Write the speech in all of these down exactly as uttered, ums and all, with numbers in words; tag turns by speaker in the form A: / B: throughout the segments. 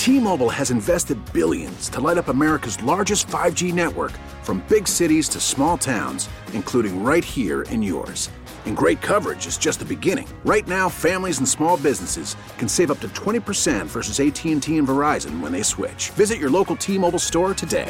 A: T-Mobile has invested billions to light up America's largest five G network, from big cities to small towns, including right here in yours. And great coverage is just the beginning. Right now, families and small businesses can save up to twenty percent versus A T and T and Verizon when they switch. Visit your local T-Mobile store today.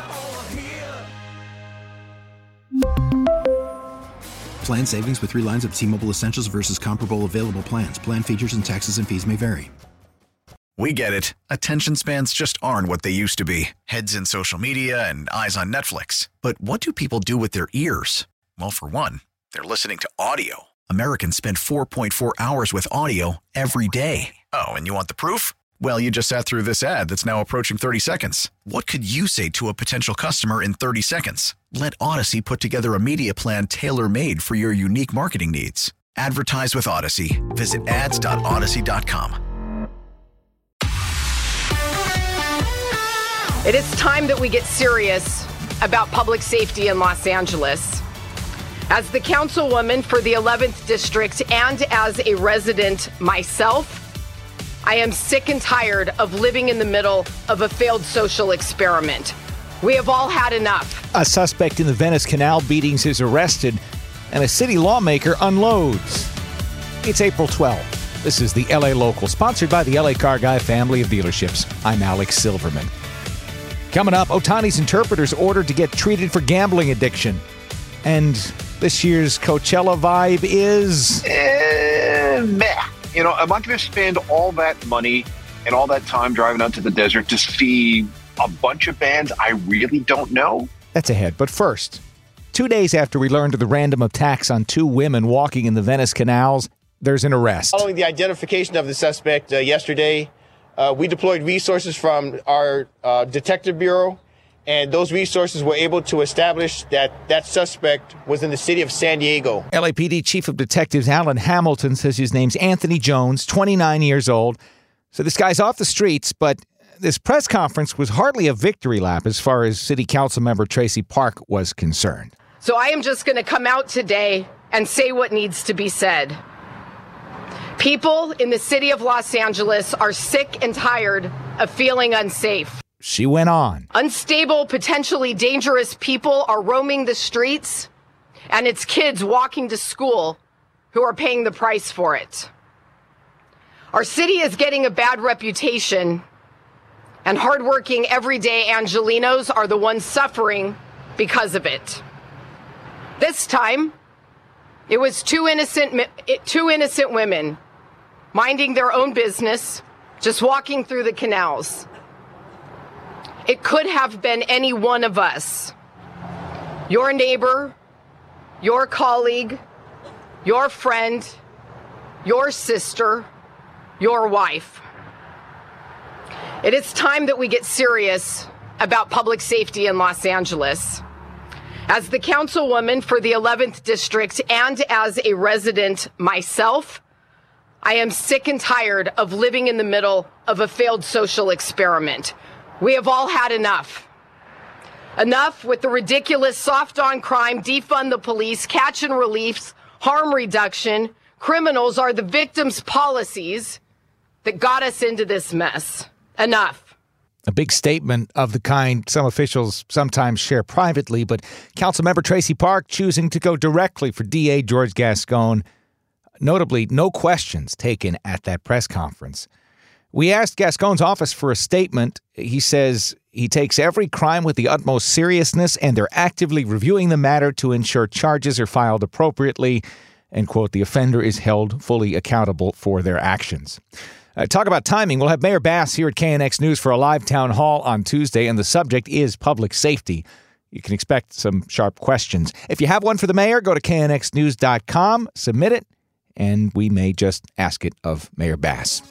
B: Plan savings with three lines of T-Mobile Essentials versus comparable available plans. Plan features and taxes and fees may vary.
C: We get it. Attention spans just aren't what they used to be. Heads in social media and eyes on Netflix. But what do people do with their ears? Well, for one, they're listening to audio. Americans spend four point four hours with audio every day. Oh, and you want the proof? Well, you just sat through this ad that's now approaching thirty seconds. What could you say to a potential customer in thirty seconds? Let Odyssey put together a media plan tailor-made for your unique marketing needs. Advertise with Odyssey. Visit ads dot odyssey dot com.
D: It is time that we get serious about public safety in Los Angeles. As the councilwoman for the eleventh District and as a resident myself, I am sick and tired of living in the middle of a failed social experiment. We have all had enough.
E: A suspect in the Venice Canal beatings is arrested, and a city lawmaker unloads. It's April twelfth. This is the L A Local, sponsored by the L A Car Guy family of dealerships. I'm Alex Silverman. Coming up, Ohtani's interpreters ordered to get treated for gambling addiction. And this year's Coachella vibe is...
F: Eh, meh. You know, am I going to spend all that money and all that time driving out to the desert to see a bunch of bands I really don't know?
E: That's ahead. But first, two days after we learned of the random attacks on two women walking in the Venice canals, there's an arrest.
G: Following the identification of the suspect uh, yesterday, uh, we deployed resources from our uh, detective bureau, and those resources were able to establish that that suspect was in the city of San Diego.
E: L A P D Chief of Detectives Alan Hamilton says his name's Anthony Jones, twenty-nine years old. So this guy's off the streets, but this press conference was hardly a victory lap as far as City Council member Tracy Park was concerned.
D: So I am just going to come out today and say what needs to be said. People in the city of Los Angeles are sick and tired of feeling unsafe.
E: She went on.
D: Unstable, potentially dangerous people are roaming the streets, and it's kids walking to school who are paying the price for it. Our city is getting a bad reputation, and hardworking, everyday Angelinos are the ones suffering because of it. This time, it was two innocent, two innocent women minding their own business, just walking through the canals. It could have been any one of us. Your neighbor, your colleague, your friend, your sister, your wife. It is time that we get serious about public safety in Los Angeles. As the councilwoman for the eleventh District and as a resident myself, I am sick and tired of living in the middle of a failed social experiment. We have all had enough. Enough with the ridiculous soft on crime, defund the police, catch and release, harm reduction. Criminals are the victims' policies that got us into this mess. Enough.
E: A big statement of the kind some officials sometimes share privately, but Councilmember Tracy Park choosing to go directly for D A George Gascon. Notably, no questions taken at that press conference. We asked Gascon's office for a statement. He says he takes every crime with the utmost seriousness and they're actively reviewing the matter to ensure charges are filed appropriately and, quote, the offender is held fully accountable for their actions. Uh, talk about timing. We'll have Mayor Bass here at K N X News for a live town hall on Tuesday, and the subject is public safety. You can expect some sharp questions. If you have one for the mayor, go to K N X news dot com, submit it, and we may just ask it of Mayor Bass.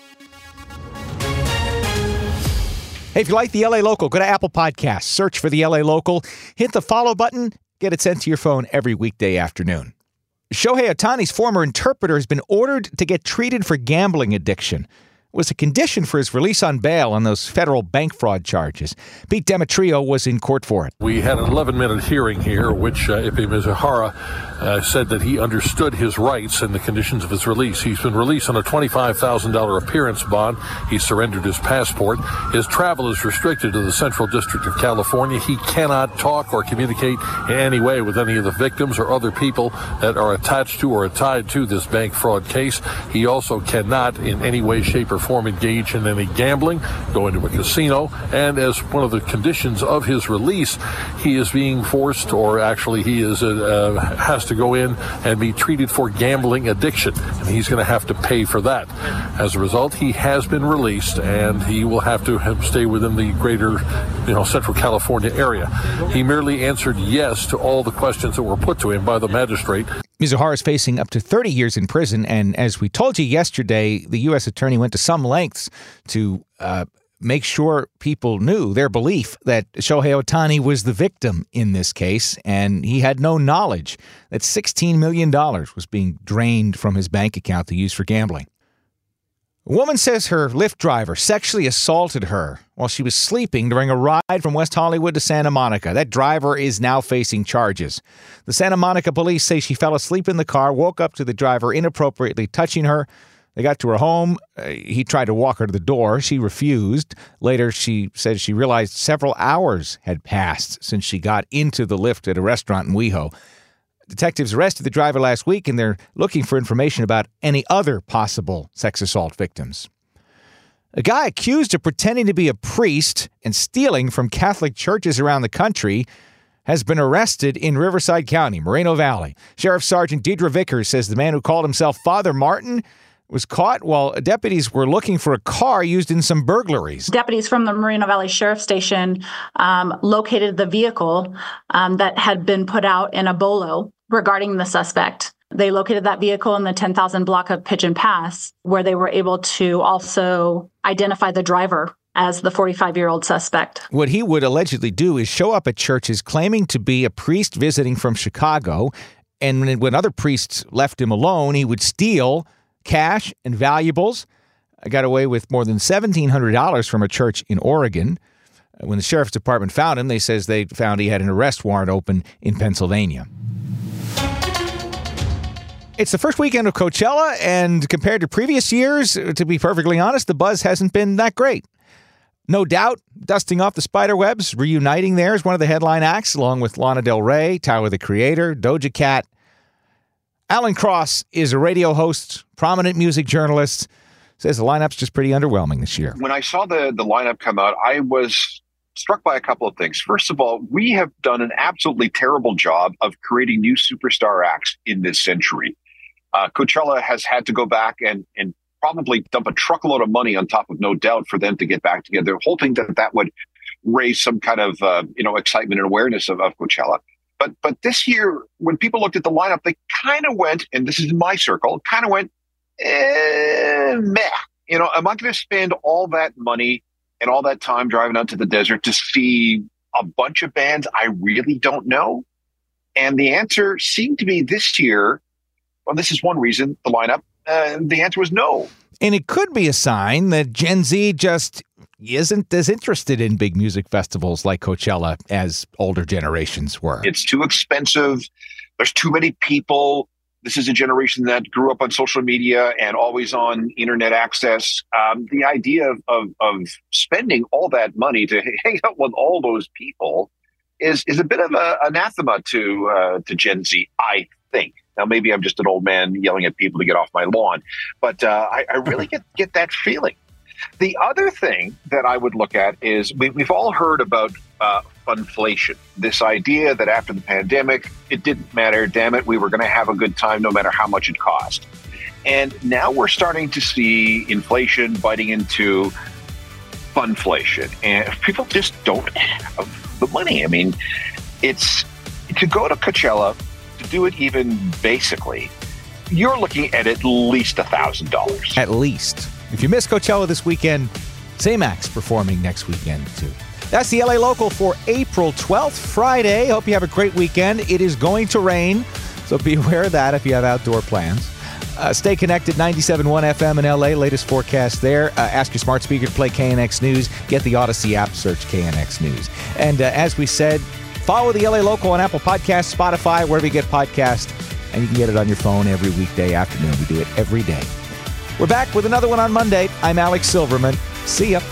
E: Hey, if you like the L A Local, go to Apple Podcasts, search for the L A Local, hit the follow button, get it sent to your phone every weekday afternoon. Shohei Ohtani's former interpreter has been ordered to get treated for gambling addiction. was a condition for his release on bail on those federal bank fraud charges. Pete Demetrio was in court for it.
H: We had an eleven-minute hearing here, which uh, Ipe Mizuhara uh, said that he understood his rights and the conditions of his release. He's been released on a twenty-five thousand dollars appearance bond. He surrendered his passport. His travel is restricted to the Central District of California. He cannot talk or communicate in any way with any of the victims or other people that are attached to or tied to this bank fraud case. He also cannot in any way, shape, or form engage in any gambling, go into a casino, and as one of the conditions of his release, he is being forced, or actually he is uh, uh, has to go in and be treated for gambling addiction, and he's going to have to pay for that. As a result, he has been released, and he will have to have stay within the greater, you know, Central California area. He merely answered yes to all the questions that were put to him by the magistrate.
E: Mizuhara is facing up to thirty years in prison, and as we told you yesterday, the U S attorney went to some lengths to uh, make sure people knew their belief that Shohei Ohtani was the victim in this case, and he had no knowledge that sixteen million dollars was being drained from his bank account to use for gambling. A woman says her Lyft driver sexually assaulted her while she was sleeping during a ride from West Hollywood to Santa Monica. That driver is now facing charges. The Santa Monica police say she fell asleep in the car, woke up to the driver inappropriately touching her. They got to her home. Uh, he tried to walk her to the door. She refused. Later, she said she realized several hours had passed since she got into the Lyft at a restaurant in WeHo. Detectives arrested the driver last week, and they're looking for information about any other possible sex assault victims. A guy accused of pretending to be a priest and stealing from Catholic churches around the country has been arrested in Riverside County, Moreno Valley. Sheriff Sergeant Deidre Vickers says the man who called himself Father Martin was caught while deputies were looking for a car used in some burglaries.
I: Deputies from the Moreno Valley Sheriff Station um, located the vehicle um, that had been put out in a bolo regarding the suspect. They located that vehicle in the ten thousand block of Pigeon Pass, where they were able to also identify the driver as the forty-five-year-old suspect. What
E: he would allegedly do is show up at churches claiming to be a priest visiting from Chicago, and when other priests left him alone, he would steal cash and valuables. I got away with more than seventeen hundred dollars from a church in Oregon. When the sheriff's department found him, they says they found he had an arrest warrant open in Pennsylvania. It's the first weekend of Coachella, and compared to previous years, to be perfectly honest, the buzz hasn't been that great. No Doubt, dusting off the spider webs, reuniting there as one of the headline acts, along with Lana Del Rey, Tyler the Creator, Doja Cat. Alan Cross is a radio host, prominent music journalist, says the lineup's just pretty underwhelming this year.
F: When I saw the, the lineup come out, I was struck by a couple of things. First of all, we have done an absolutely terrible job of creating new superstar acts in this century. Uh, Coachella has had to go back and, and probably dump a truckload of money on top of No Doubt for them to get back together, hoping that that would raise some kind of uh, you know excitement and awareness of, of Coachella. But but this year, when people looked at the lineup, they kind of went, and this is in my circle, kind of went, eh, meh. You know, am I going to spend all that money and all that time driving out to the desert to see a bunch of bands I really don't know? And the answer seemed to be this year, well, this is one reason, the lineup, uh, the answer was no.
E: And it could be a sign that Gen Z just isn't as interested in big music festivals like Coachella as older generations were.
F: It's too expensive. There's too many people. This is a generation that grew up on social media and always on internet access. Um, the idea of, of, of spending all that money to hang out with all those people is is a bit of a anathema to uh, to Gen Z, I think. Now, maybe I'm just an old man yelling at people to get off my lawn, but uh, I, I really get, get that feeling. The other thing that I would look at is we, we've all heard about uh, funflation, this idea that after the pandemic, it didn't matter. Damn it, we were going to have a good time no matter how much it cost. And now we're starting to see inflation biting into funflation, and people just don't have the money. I mean, it's to go to Coachella, to do it even basically, you're looking at at least one thousand dollars.
E: At least. If you miss Coachella this weekend, Zamax performing next weekend too. That's the L A Local for April twelfth, Friday. Hope you have a great weekend. It is going to rain, so be aware of that if you have outdoor plans. Uh, stay connected, ninety-seven point one F M in L A, latest forecast there. Uh, ask your smart speaker to play K N X News. Get the Odyssey app, search K N X News. And uh, as we said, follow the L A Local on Apple Podcasts, Spotify, wherever you get podcasts. And you can get it on your phone every weekday afternoon. We do it every day. We're back with another one on Monday. I'm Alex Silverman. See ya.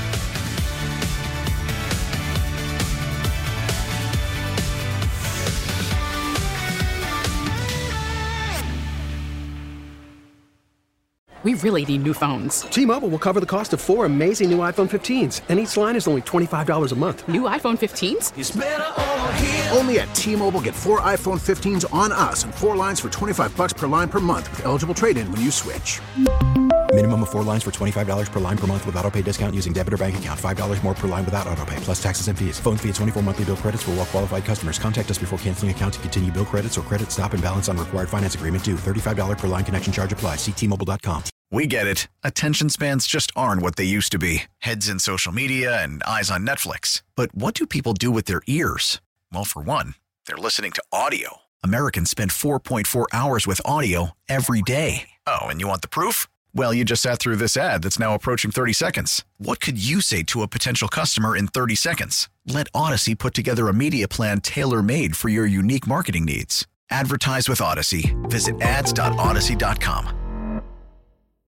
J: We really need new phones.
K: T-Mobile will cover the cost of four amazing new iPhone fifteens, and each line is only twenty-five dollars a month.
J: New iPhone fifteens?
A: It's better over here. Only at T-Mobile, get four iPhone fifteens on us and four lines for twenty-five dollars per line per month with eligible trade-in when you switch.
B: Minimum of four lines for twenty-five dollars per line per month with autopay discount using debit or bank account. five dollars more per line without autopay, plus taxes and fees. Phone fee at twenty-four monthly bill credits for well-qualified customers. Contact us before canceling account to continue bill credits or credit stop and balance on required finance agreement due. thirty-five dollars per line connection charge applies. See T Mobile dot com.
C: We get it. Attention spans just aren't what they used to be. Heads in social media and eyes on Netflix. But what do people do with their ears? Well, for one, they're listening to audio. Americans spend four point four hours with audio every day. Oh, and you want the proof? Well, you just sat through this ad that's now approaching thirty seconds. What could you say to a potential customer in thirty seconds? Let Odyssey put together a media plan tailor-made for your unique marketing needs. Advertise with Odyssey. Visit ads dot odyssey dot com.